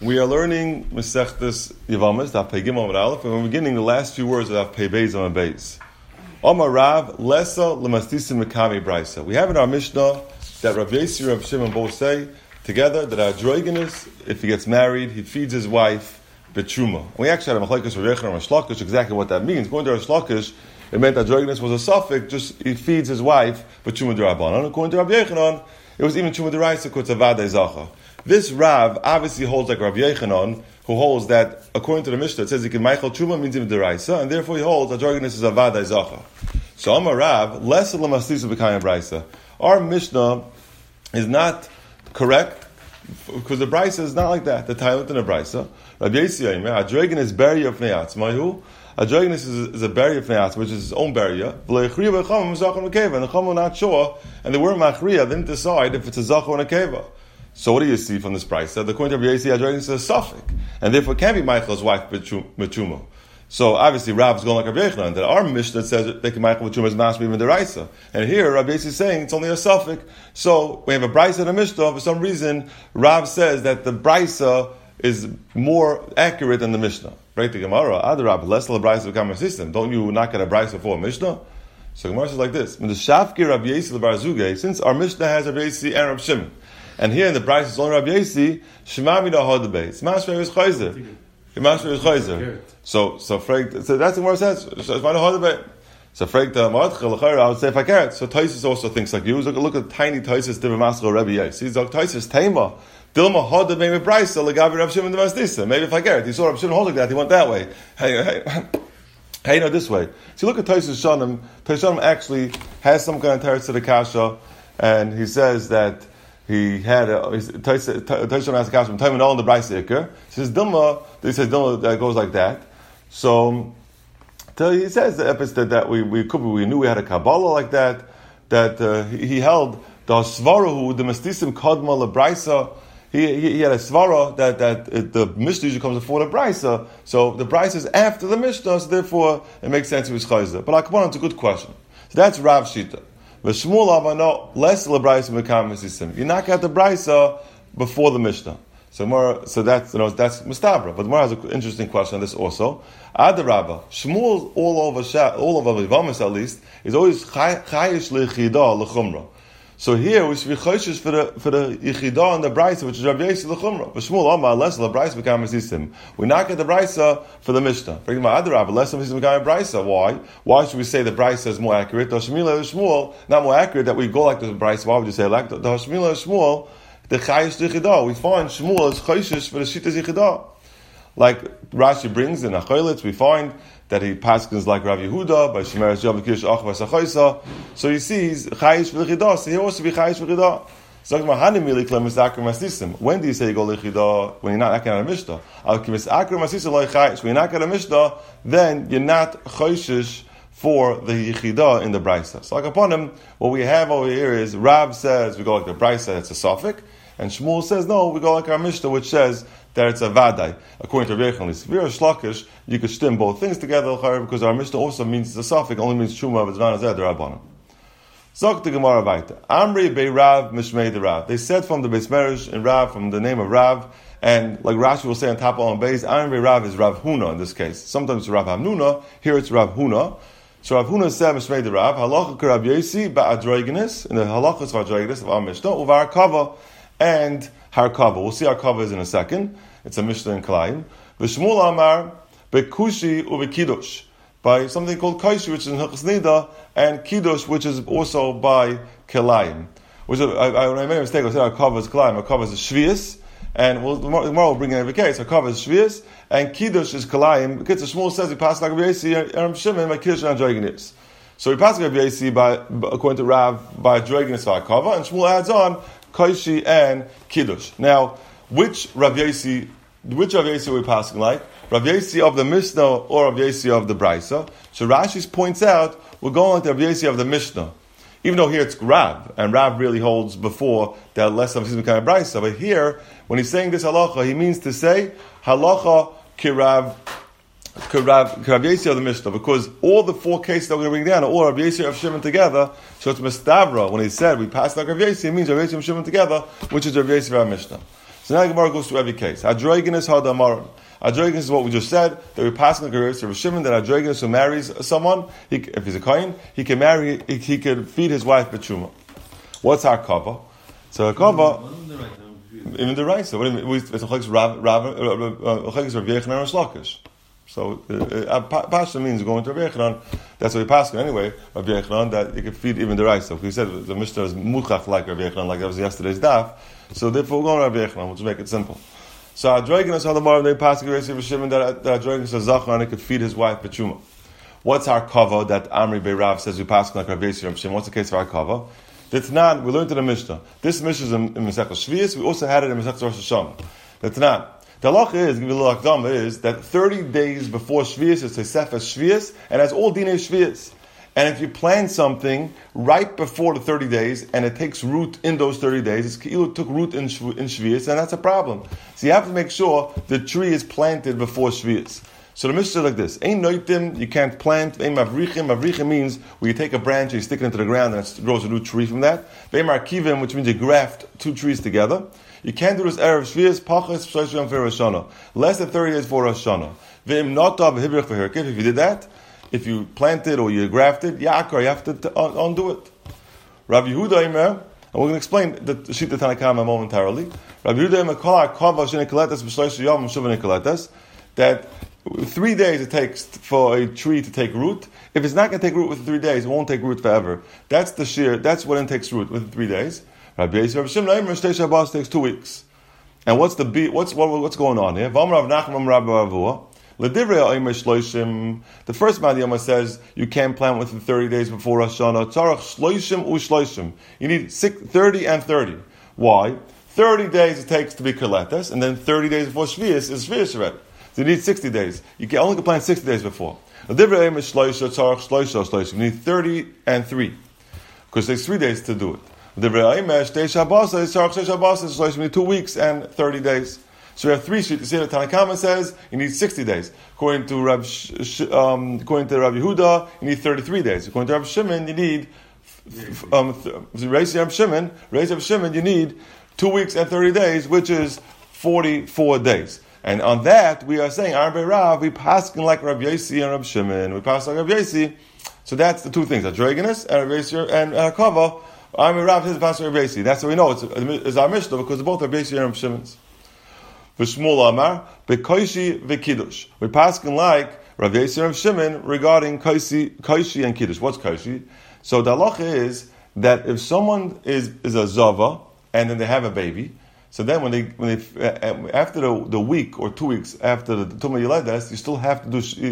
We are learning Masechtas Yevamos, Daf Pei Gimel Amud Aleph, and we're beginning the last few words of Daf Pei Beis Amud Beis. Amar Rav Lesa Lemastisim Mekami Brisa. We have in our Mishnah that Rav Yossi and Rav Shimon both say together that our droiginus, if he gets married, he feeds his wife betruma. We actually had a machlekes Rav Yechon and Rav Shlokish exactly what that means. Going to Rav Shlokish, it meant that droiginus was a suffix, just he feeds his wife betruma d'Rabbanan. According to Rav Yechonon, it was even truma d'Oraisa because it's a vadei zacha. This Rav obviously holds like Rav Yechonon, who holds that according to the Mishnah, it says he can Michael Truma means even Deraisa, and therefore he holds that droiginus is a vadei zacha. So Amar Rav, less lemastisu b'kayim brisa. Our Mishnah is not correct because the brisa is not like that. The Thailand in the brisa, Rav Yossi Aimer, a droiginus is barrier of neatzmahu. A droiginus is a barrier of neatzma, which is his own barrier. And the Chacham were not sure, and they weren't machriya. They didn't decide if it's a zacha or a keva. So what do you see from this price? That the according to Rav Yossi, droiginus is a suffix, and therefore can't be Michael's wife betruma. So obviously Rav's going like Rav Yechonon, that our Mishnah says that they can Michael betruma is mashma even deraisa, and here Rav Yossi is saying it's only a suffix. So we have a brisa and a Mishnah. For some reason, Rav says that the brisa is more accurate than the Mishnah. Break the Gemara, Adarab, less the brisa become a system. Don't you not get a brisa for a Mishnah? So Gemara says like this: when the Shafki Rav Yossi leBarzuge, since our Mishnah has Rav Yossi and Rav Shimon, and here in the brisa is only Rav Yossi, Shema Mina Hodebe. It's mashma is chayzer. Mashma is chayzer. So that's the Gemara says. So it's Mina Hodebe. So Freg the Maratchel Lachayra, I would say if I can't. So Taisus also thinks like you. Look at tiny Taisus Diva Mascha Rabbi Yossi. He's like Taisus Tema. Dilma Hoda maybe Brisa Legavi Rav Shimon Devastisa. Maybe if I get it, he saw Rav Shimon holding that, he went that way. Hey, no, this way. So look at Taisus Shanim. Taisus Shanim actually has some kind of teretz to the kasha, and he says that he had Taisus Shanim has a kasha from time and all in the Brisa Iker. He says Dilma that goes like that. So he says the episode that we knew we had a Kabbalah like that he held the Svarahu the Mestisim Kadma LeBrisa. He had a svara that the Mishnah usually comes before the brisa, so the brisa is after the Mishnah, so therefore it makes sense to his chayzer. But it's a good question. So that's Rav Shita. V'shmuel avano less lebrisa mekam mesisim. You knock out the brisa before the Mishnah. So that's Mustabra. But Mara has an interesting question on this also. Adarabba, Shmuel all over Yivamis at least is always chayish lechida lechumra. So here we should be choishes for the yichidah and the brisa, which is Rav Yossi l'chumra. V'shmuel Amar less the brisa become mesisim. We not get the brisa for the Mishnah. For example, Adarabba less mesisim become brisa. Why? Why should we say the brisa is more accurate? The Shmuel Shmuel not more accurate that we go like the brisa. Why would you say like the Shmuel Shmuel? The chayish yichidah. We find Shmuel is choishes for the shittas yichidah. Like Rashi brings in Achoylitz, we find that he paskins like Rav Yehuda by Shemeres Yav Kish Achva Sachoisa. So you see, he's chayish v'lichidah. So he also be chayish v'lichidah. So when do you say you go lichidah when you're not acting on a Mishnah? When you're not acting on a Mishnah, then you're not chayish for the yichidah in the brisa. So like upon him, what we have over here is Rav says we go like the brisa, it's a suffix, and Shmuel says no, we go like our Mishnah, which says that it's a vadai. According to Rav Yechonon, Svira Shlokish, you could stem both things together because our Mishnah also means it's a suffix, only means Shuma of Zvan Azed Rabbanan. Zok the Gemara Vaita. Amri Bei Rav Mishmei de Rav. They said from the Beis Medrash in Rav, from the name of Rav, and like Rashi will say on top of Beis, Amri Bei Rav is Rav Huna in this case. Sometimes it's Rav Hamnuna, here it's Rav Huna. So Rav Huna said Mishmei de Rav, Halacha Rav Yossi Ba'adroiginus, in the Halachas of Adroiginus of our Mishnah, Uvar Kava and Harkava. We'll see Harkava is in a second. It's a Mishnah in Kalayim. V'Shmuel Amar Bekushi uVekidush, by something called Kaishi, which is in Hilchos Nida, and Kiddush, which is also by Kalayim. Which I made a mistake. I said Harkava is Kalayim. Harkava is Shvius, and tomorrow we'll bring in every case. Harkava is Shvius, and Kiddush is Kalayim. Because Shmuel says he passed like Rav Yossi and Shimon by Kiddush and Androiginus. So he passed like Rav Yossi according to Rav by Androiginus for Harkava, and Shmuel adds on Kaishi and Kiddush. Now, which Rav Yossi are we passing like? Rav Yossi of the Mishnah or Rav Yossi of the Brisa? So Rashi points out we're going like the Rav Yossi of the Mishnah. Even though here it's Rav, and Rav really holds before that less of his kind of Brisa. But here, when he's saying this halacha, he means to say halacha kirav Yossi of the Mishnah, because all the four cases that we're going to bring down are all Rav Yossi of Shimon together. So it's Mestavra. When he said we passed like Rav Yossi, it means Rav Yossi and Shimon together, which is Rav Yossi of our Mishnah. So now the Gemara goes through every case. Hadroiginus hadamarim. Hadroiginus is what we just said, that we pass on the Gerus of Shimon, that Hadroiginus who marries someone, if he's a Kohen, he can marry, he can feed his wife B'tshuma. What's our cover? So a cover, even the right. So what do you mean? It's a chokes Rav Yechanan and Shlokish. So Pasha means going to Rav Yechanan. That's what we pass on anyway. Rav Yechanan that you can feed even the rice. So we said the Mishnah is muchach like Rav Yechanan, like that was yesterday's daf. So therefore we're going to Rav Yechanan, which will make it simple. So Hadroiginus hadamarim, they pass the Gerus of Shimon that Hadroiginus is Zachar and he could feed his wife B'tshuma. What's our cover that Amri Beirav says we pass like Rav Shimon? What's the case of our cover? The Tanan, we learned in the Mishnah. This Mishnah is in Masechah Shvius. We also had it in Masechah Rosh Hashanah. The Tanan. The halacha is, give you a little akdama, is that 30 days before Shvius is Tosefes Shvius, and has all dinei Shvius. And if you plant something right before the 30 days, and it takes root in those 30 days, it's it took root in Shvius, and that's a problem. So you have to make sure the tree is planted before Shvius. So the Mishnah is like this: Ein noitim, you can't plant. Ein mavrichim, mavrichim means where you take a branch and you stick it into the ground and it grows a new tree from that. Ve'im markivim, which means you graft two trees together. You can't do this erev shvius pachas shlosh yom for Rosh Hashanah, less than 30 days for Rosh Hashanah. Ve'im notav hibrich v'herkiv, if you did that, if you planted or you grafted, yakar, you have to undo it. Rabbi Yehuda Imer, and we're going to explain the Shita Tanakama momentarily. Rabbi Yehuda Imer kol ha'kava shenikaletas b'shlosh yom shuv nikaletas, that 3 days it takes for a tree to take root. If it's not going to take root within 3 days, it won't take root forever. That's the shear. That's when it takes root within 3 days. Rabbi Yisrael Shimon Shtei Shabbos takes 2 weeks. And what's going on here? The first Madiyama says you can't plant within 30 days before Rosh Hashanah. Tzarach shloishim u'shloishim. You need 30 and 30. Why? 30 days it takes to be koletes, and then 30 days before Shvius is Shvius already. So you need 60 days. You can only plant 60 days before. You need 30 and 3. Because it takes 3 days to do it. You need 2 weeks and 30 days. So we have 3 sheets. You see, the Tanakama says you need 60 days. According to Rabbi Yehuda, you need 33 days. According to Rabbi Shimon, you need Rabbi Shimon, you need 2 weeks and 30 days, which is 44 days. And on that, we are saying, Arbe Rav, we pass like Rabbi Yossi and Rabbi Shimon. We pass like Rabbi Yossi. So that's the 2 things, Hadroiginus and Rabbi Yossi and Kava. Arbe Rav, his pass like Rabbi Yossi. That's how we know it's our Mishnah, because they're both Rabbi Yossi and Rabbi Shimon's. V'shmuel Amar, Bekoishi v'Kiddush. We pass like Rabbi Yossi and Rabbi Shimon regarding Koishi and Kiddush. What's Koishi? So the halacha is that if someone is a Zava, and then they have a baby, so then when they after the week or 2 weeks after the Tumah Yeledes, you still have to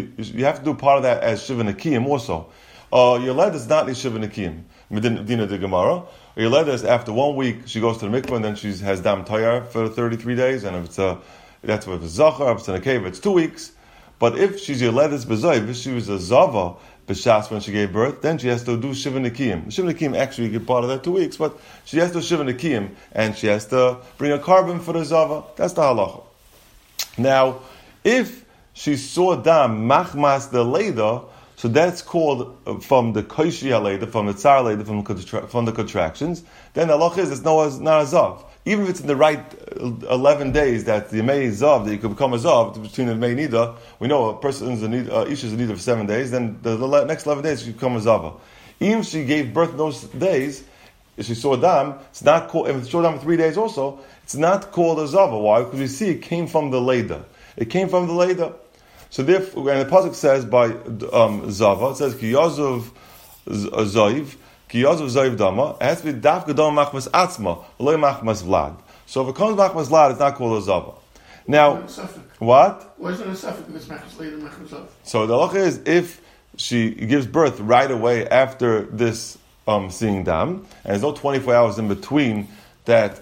do part of that as Shiva Nekiyim also. Yeledes is not a Shiva Nekiyim. Medina de Gemara. Yeledes after 1 week she goes to the mikvah and then she has dam tayar for 33 days, and if it's that's what if it's zachar, if it's in a cave, it's 2 weeks. But if she's Yeledes bezoiv, if she was a zava b'shas when she gave birth, then she has to do Shiva Nekiyim. Shiva Nekiyim actually get part of that 2 weeks, but she has to do Shiva Nekiyim, and she has to bring a carbon for the Zava. That's the halacha. Now, if she saw dam machmas the leda, so that's called from the koishi haleda, from the tsar leda, from the contractions, then the halacha is it's not a zav. Even if it's in the right 11 days that the Yemei Zav, that you could become a Zav, between the Yemei Nida, we know a person's in need, Ish is in need of 7 days, then the next 11 days she become a Zava. Even if she gave birth in those days, if she saw Dam, it's not called, if it's saw Dam for 3 days also, it's not called a Zava. Why? Because we see it came from the Leda. It came from the Leda. So therefore, and the pasuk says by Zava, it says, Ki Yazov Zayv, Ki Yazov Zayv Dama, it has to be Daf Gadol Machmas Atzma, Loy Machmas Vlad. So if it comes Machmas Vlad, it's not called a Zava. Now, what? Why is it a suffix if it's Machmas Vlad and Machmas Zav? So the halacha is if she gives birth right away after this seeing Dam, and there's no 24 hours in between that,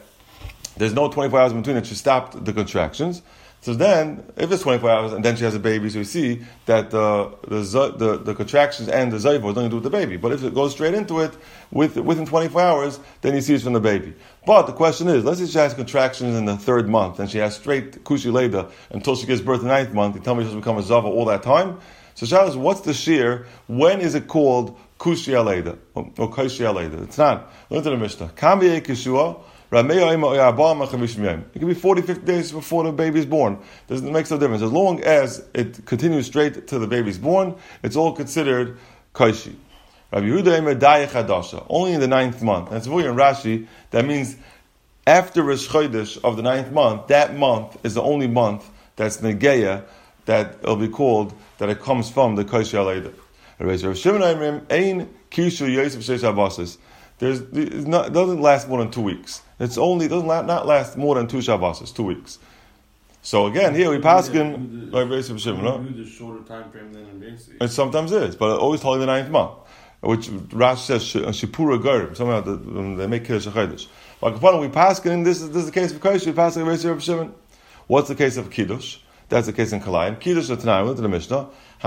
she stopped the contractions. So then, if it's 24 hours and then she has a baby, so you see that the contractions and the zayvah don't do with the baby. But if it goes straight into it within 24 hours, then you see it's from the baby. But the question is, let's say she has contractions in the 3rd month and she has straight kushi leda until she gives birth in the 9th month. You tell me she's become a zava all that time. So Shalos, what's the shear? When is it called kushi leda or kushi leda? It's not. Look at the Mishnah. Kam b'yei kishua It could be 40, 50 days before the baby is born. It makes no difference. As long as it continues straight to the baby's born, it's all considered kaishi. Rabbi Yehuda only in the 9th month. And it's very in Rashi, that means after Rosh Chodesh of the 9th month, that month is the only month that's negeya, that it'll be called, that it comes from the kaishi aleidah. Rav Shimon Amrim, Ein Kishu Yosef Sheish Shabbos. It doesn't last more than 2 weeks. It doesn't last more than 2 Shabbos, 2 weeks. So again, here we paskin like Rav Shimon. No? The shorter time frame than in basic. It sometimes is, but always only the 9th month, which Rashi says Shipura Gerim. Somehow they make Kiddush Chodesh. But upon we paskin, this is the case of Kiddush. We paskin Rav Shimon. What's the case of Kiddush? That's the case in Kalayim. Kiddush Tanai went to the Mishnah.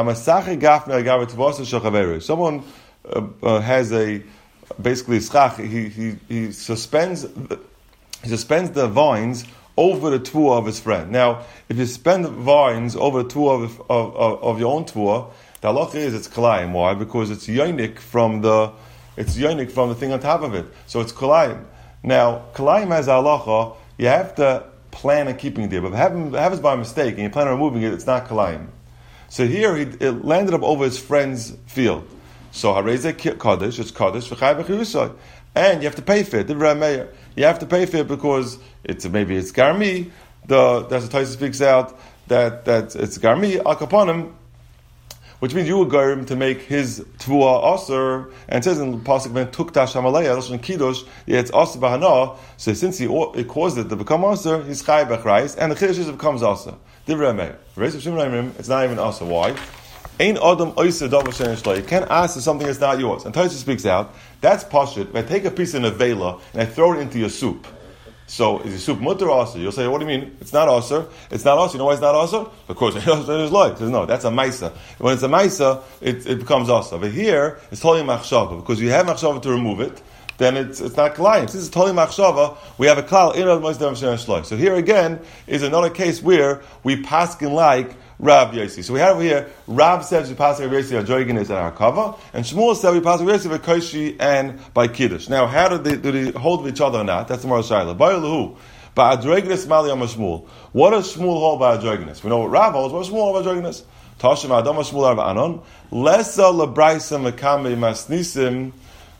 Someone has a basically schach. He suspends the vines over the tvua of his friend. Now, if you suspend the vines over the tvua of your own tvua, the halacha is it's kalayim. Why? Because it's yonik from the thing on top of it. So it's kalayim. Now, kalayim has a halacha. You have to plan on keeping it there, but if it happens by mistake and you plan on removing it, it's not kalayim. So here it landed up over his friend's field. So hareze kaddish, it's kaddish v'chai v'chirusay, and you have to pay for it. You have to pay for it because maybe it's garmi. That's what Taisa speaks out that it's garmi al kaponim, which means you were garim to make his tvua aser, and it says in the pasuk ben tukta shamalaya lashon kiddush, it's aser b'hana. So since it caused it to become aser, he's chai b'chrais, and the kiddush becomes aser. It's not even aser. Why? You can't ask for something that's not yours. And Taisa speaks out, that's pashut. If I take a piece of nevela and I throw it into your soup, so is your soup mutter or aser? You'll say, what do you mean? It's not aser. It's not aser. You know why it's not aser? Because it is like. No, that's a maisa. When it's a maisa, it becomes aser. But here, it's totally machshava. Because you have machshava to remove it, then it's not kalayim. Since it's totally machshava, we have a klal in al. So here again is another case where we paskin like Rav Yossi. So we have over here, Rav says we pass Rav Yossi on Joigenis and Arkava, and Shmuel said we pass Rav Yossi by Koshi and by Kiddush. Now, how do they hold with each other or not? That's the Mar Shaila. By Lahu, by Adroigenis Mali Yom Shmuel. What does Shmuel hold by Adroigenis? We know what Rav holds. What does Shmuel hold by Adroigenis? Tashim Adam Shmuel Rav Anon. Lesa lebraisa mekame masnisim.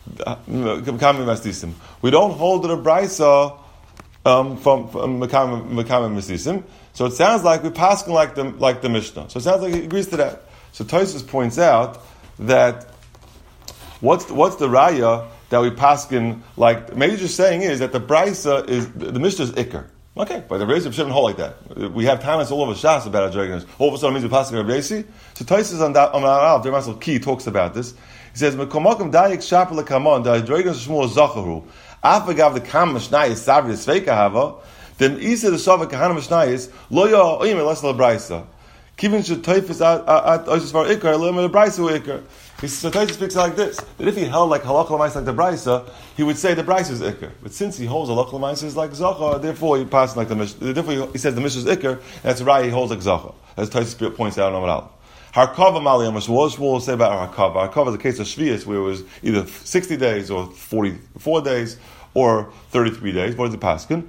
We don't hold the brisa from mekame masnisim. So it sounds like we're passing like the Mishnah. So it sounds like he agrees to that. So Tosfos points out that what's the raya that we paskin like? Maybe just saying is that the brisa is the Mishnah is ikar. Okay, but the Rav Yossi shouldn't hold like that. We have timeless all over Shas about our dragoners. All of a sudden it means we're passing Rav Yossi. So Tosfos on Al Dermasel Key talks about this. He says, "Mekomakim dayik shapel kamon da dragoners shmuel zacharu afagav the kam mishnayis savri sveika hava." Then Isa the Shavak Kahana Mishnayis Lo Ya Oime Las La Brisa. Kivin should Taifis at Oisis for Ikar Lo La Brisa Ikar. So Taifis speaks like this: that if he held like Halakha L'Mais like the Brisa, he would say the Brisa is Ikar. But since he holds Halakha L'Mais is like Zacha, therefore he passes like the Mishnah. Therefore he says the Mishnah is Ikar, and that's right. He holds like Zacha, as Taifis points out on Amal. Harkava Maliyam, what does Shmuel say about Harkava? Harkava is the case of Shvius, where it was either 60 days or 44 days. Or 33 days. What is the paskin?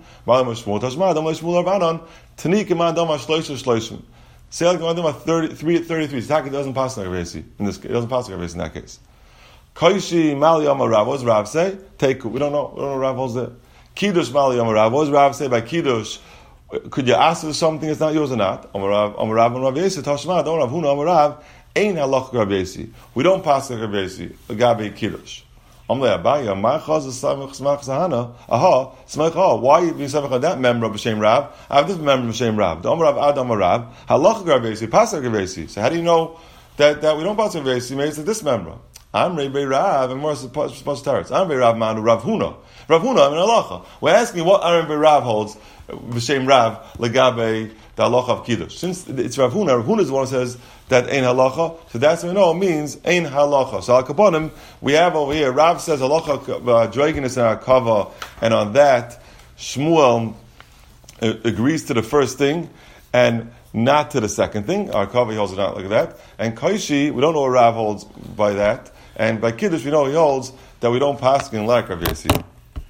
Say like 33. It doesn't pass like Rasi. In this case, it doesn't pass like Rasi in that case. Kaishi Mali Amar Rav. What does Rav say? Take. We don't know. Rav holds there. Kiddush Mali Amar Rav. What does Rav say by Kiddush? Could you ask for something that's not yours or not? Amar Rav and Rav Yesi. Tashma. Don't Rav Huna Amar Rav. Ain't halach Rav Yesi. We don't pass like Rav Yesi. Agabe Kiddush. Why are you being samech on that member of B'Shem Rav? I have this member of B'Shem Rav. The Amar Rav Ad Amar Rav. Halach Rav Yesi. Pass Rav Yesi. So how do you know that we don't pass Rav Yesi? Maybe it's like this member. I'm Rei Rav and more supposed to tell us. I'm Rav Manu Rav Huna. Rav Huna in halacha. We're asking what Aaron Rav holds B'Shem Rav legabe the halacha of Kiddush. Since it's Rav Huna is the one who says that ein halacha, so that's what we know it means ein halacha. So al kaponim, we have over here, Rav says halacha dragonis and Arkava, and on that, Shmuel agrees to the first thing, and not to the second thing. Arkava holds it not like that. And Kaishi, we don't know what Rav holds by that. And by Kiddush, we know he holds that we don't pass in like Rav Yossi.